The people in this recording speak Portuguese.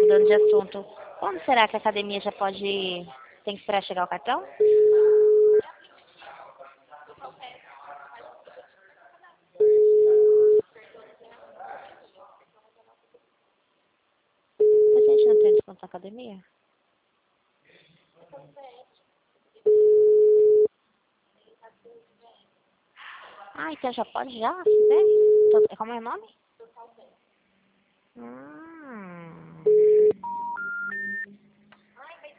mudando de assunto. Quando será que a academia já pode... Tem que esperar chegar o cartão? A gente não tem desconto na academia? Ah, então já pode já? Né? Como é o nome?